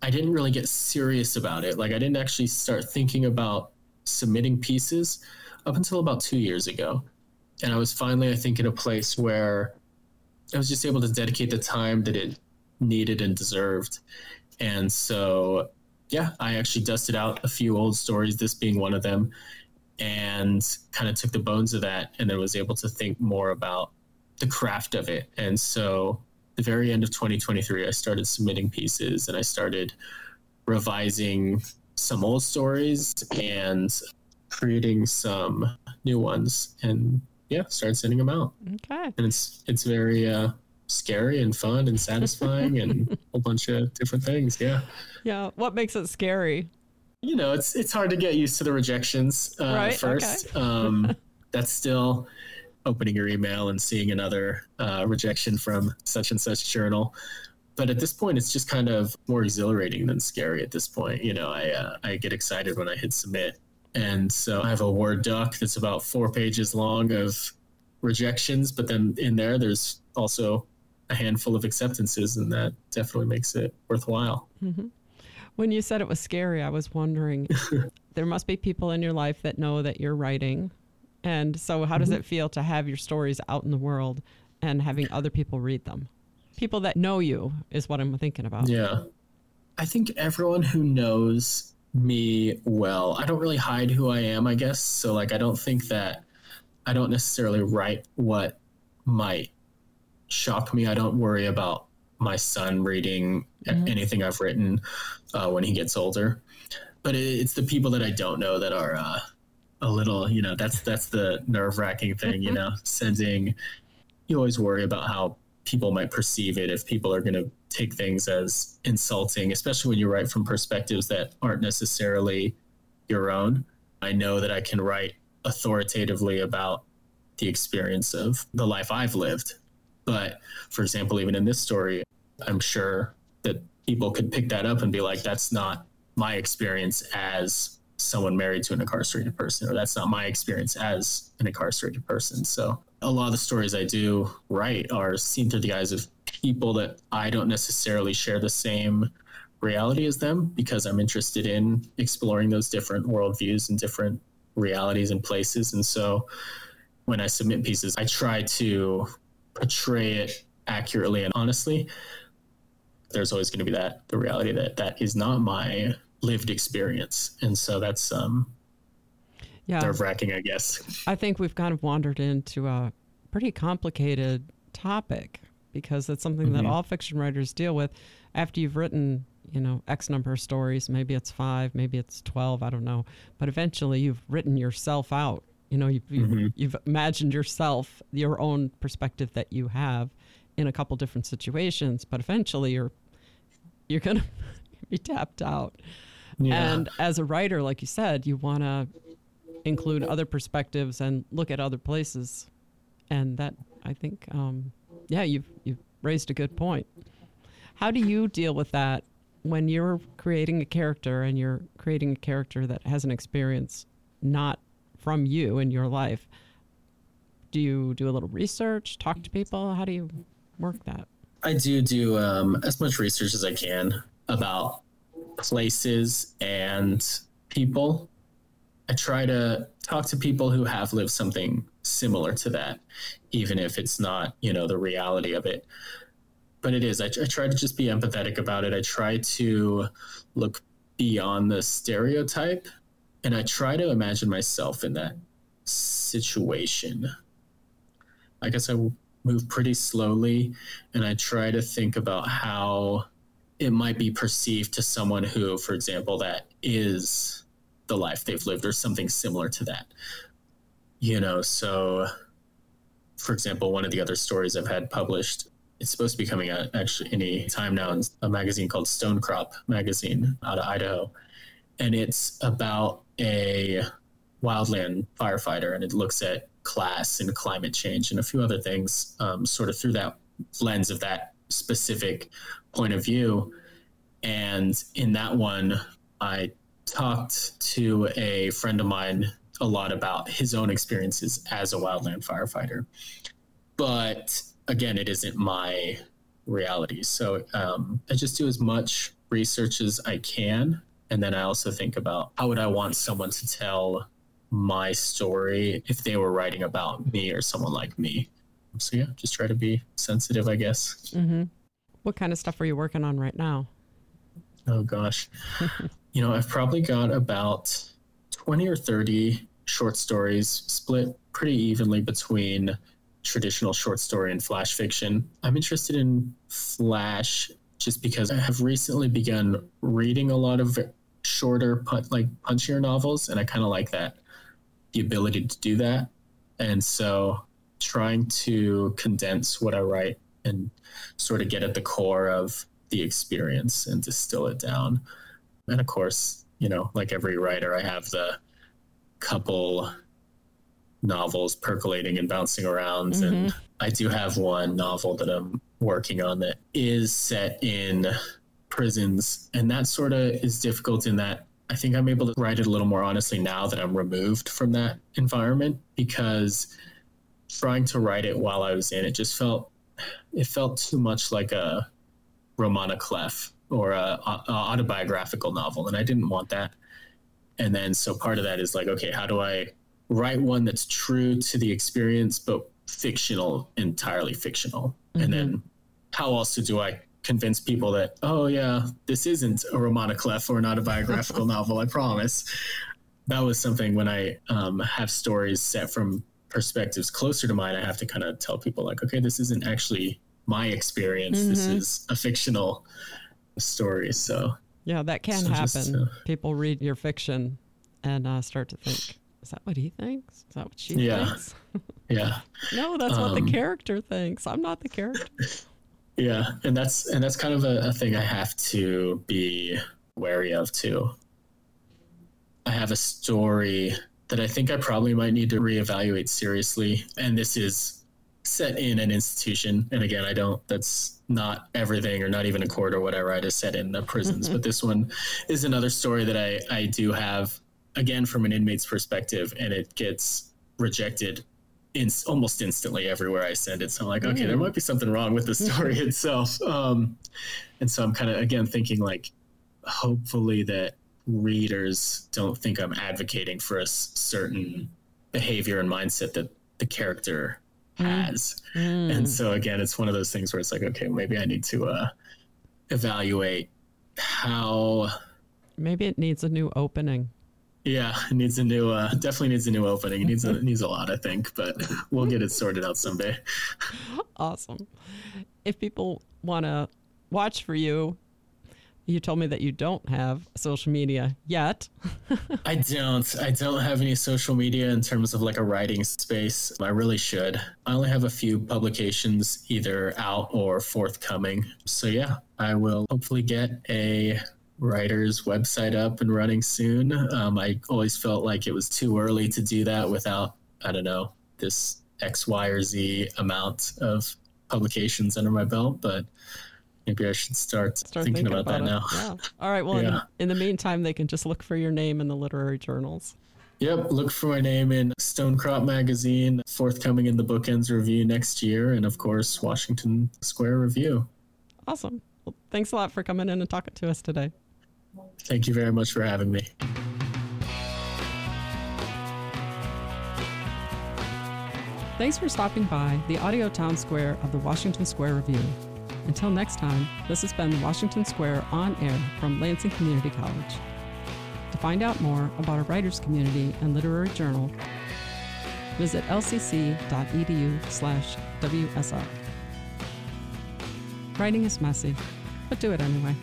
I didn't really get serious about it. Like I didn't actually start thinking about submitting pieces up until about 2 years ago. And I was finally, I think, in a place where I was just able to dedicate the time that it needed and deserved. And so, yeah, I actually dusted out a few old stories, this being one of them, and kind of took the bones of that and then was able to think more about the craft of it. And so the very end of 2023, I started submitting pieces and I started revising some old stories and creating some new ones, and yeah, started sending them out. Okay. And it's very scary and fun and satisfying and a whole bunch of different things. Yeah. Yeah. What makes it scary? You know, it's hard to get used to the rejections right? first. Okay. That's still opening your email and seeing another rejection from such and such journal. But at this point, it's just kind of more exhilarating than scary at this point. You know, I get excited when I hit submit. And so I have a Word doc that's about 4 pages long of rejections, but then in there's also a handful of acceptances, and that definitely makes it worthwhile. Mm-hmm. When you said it was scary, I was wondering, there must be people in your life that know that you're writing. And so how does it feel to have your stories out in the world and having other people read them? People that know you is what I'm thinking about. Yeah. I think everyone who knows me well, I don't really hide who I am, I guess. So like, I don't think that I don't necessarily write what might shock me. I don't worry about my son reading anything I've written when he gets older. But it's the people that I don't know that are a little, you know, that's the nerve-wracking thing, you know, you always worry about how people might perceive it, if people are going to take things as insulting, especially when you write from perspectives that aren't necessarily your own. I know that I can write authoritatively about the experience of the life I've lived. But for example, even in this story, I'm sure that people could pick that up and be like, that's not my experience as someone married to an incarcerated person, or that's not my experience as an incarcerated person. So a lot of the stories I do write are seen through the eyes of people that I don't necessarily share the same reality as them, because I'm interested in exploring those different worldviews and different realities and places. And so when I submit pieces, I try to portray it accurately and honestly. There's always going to be the reality that is not my lived experience. And so that's nerve-wracking, I guess. I think we've kind of wandered into a pretty complicated topic, because it's something that all fiction writers deal with. After you've written, you know, X number of stories, maybe it's 5, maybe it's 12, I don't know. But eventually you've written yourself out. You know, you've imagined yourself, your own perspective that you have in a couple different situations, but eventually you're going to be tapped out. Yeah. And as a writer, like you said, you want to include other perspectives and look at other places. And that, I think, you've raised a good point. How do you deal with that when you're creating a character and you're creating a character that has an experience not from you in your life? Do you do a little research, talk to people? How do you work that? I do as much research as I can about places and people. I try to talk to people who have lived something similar to that, even if it's not, you know, the reality of it. But it is. I try to just be empathetic about it. I try to look beyond the stereotype, and I try to imagine myself in that situation. I guess I move pretty slowly, and I try to think about how it might be perceived to someone who, for example, that is the life they've lived or something similar to that. You know, so for example, one of the other stories I've had published, it's supposed to be coming out actually any time now in a magazine called Stonecrop magazine out of Idaho. And it's about a wildland firefighter, and it looks at class and climate change and a few other things sort of through that lens of that specific point of view. And in that one, I talked to a friend of mine a lot about his own experiences as a wildland firefighter. But again, it isn't my reality. So I just do as much research as I can. And then I also think about how would I want someone to tell my story if they were writing about me or someone like me. So yeah, just try to be sensitive, I guess. Mm-hmm. What kind of stuff are you working on right now? Oh gosh. I've probably got about 20 or 30 short stories split pretty evenly between traditional short story and flash fiction. I'm interested in flash just because I have recently begun reading a lot of shorter, punchier novels, and I kind of like that, the ability to do that. And so trying to condense what I write and sort of get at the core of the experience and distill it down. And of course, like every writer, I have the couple novels percolating and bouncing around. Mm-hmm. And I do have one novel that I'm working on that is set in prisons. And that sort of is difficult in that I think I'm able to write it a little more honestly now that I'm removed from that environment, because trying to write it while I was in it just felt too much like a Romana Clef or a autobiographical novel. And I didn't want that. And then, so part of that is like, okay, how do I write one that's true to the experience, but fictional, entirely fictional? Mm-hmm. And then how also do I convince people that, oh yeah, this isn't a Romana Clef or an autobiographical novel, I promise. That was something when I have stories set from perspectives closer to mine, I have to kind of tell people like, okay, this isn't actually my experience. Mm-hmm. This is a fictional story. So yeah, that can happen. People read your fiction and start to think, is that what he thinks? Is that what she thinks? Yeah. No, that's what the character thinks. I'm not the character. Yeah. And that's kind of a thing I have to be wary of too. I have a story that I think I probably might need to reevaluate seriously. And this is set in an institution. And again, that's not everything or not even a court or whatever. I just set in the prisons. Mm-hmm. But this one is another story that I do have, again, from an inmate's perspective, and it gets rejected almost instantly everywhere I send it. So I'm like, okay, there might be something wrong with the story itself. And so I'm kind of, again, thinking like, hopefully that readers don't think I'm advocating for a certain behavior and mindset that the character has. And so again, it's one of those things where it's like, okay, maybe I need to evaluate how. Maybe it needs a new opening. Yeah, it needs a new, definitely needs a new opening. It needs a lot, I think, but we'll get it sorted out someday. Awesome. If people want to watch for you, you told me that you don't have social media yet. I don't have any social media in terms of like a writing space. I really should. I only have a few publications either out or forthcoming. So yeah, I will hopefully get a writer's website up and running soon. I always felt like it was too early to do that without, I don't know, this X, Y, or Z amount of publications under my belt, but maybe I should start thinking about that now. Yeah. All right. Well, in the meantime, they can just look for your name in the literary journals. Yep. Look for my name in Stonecrop Magazine, forthcoming in the Bookends Review next year, and of course, Washington Square Review. Awesome. Well, thanks a lot for coming in and talking to us today. Thank you very much for having me. Thanks for stopping by the audio town square of the Washington Square Review. Until next time, this has been Washington Square On Air from Lansing Community College. To find out more about our writers community and literary journal, visit lcc.edu/WSR. Writing is messy, but do it anyway.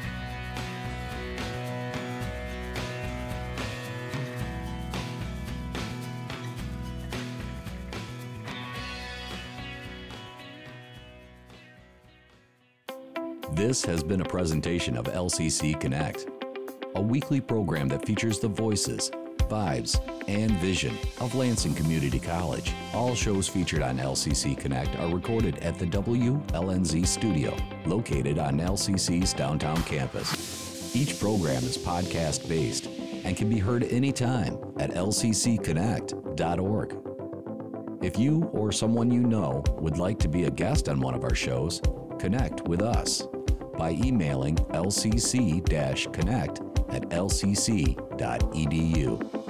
This has been a presentation of LCC Connect, a weekly program that features the voices, vibes, and vision of Lansing Community College. All shows featured on LCC Connect are recorded at the WLNZ studio, located on LCC's downtown campus. Each program is podcast-based and can be heard anytime at lccconnect.org. If you or someone you know would like to be a guest on one of our shows, connect with us by emailing lcc-connect@lcc.edu.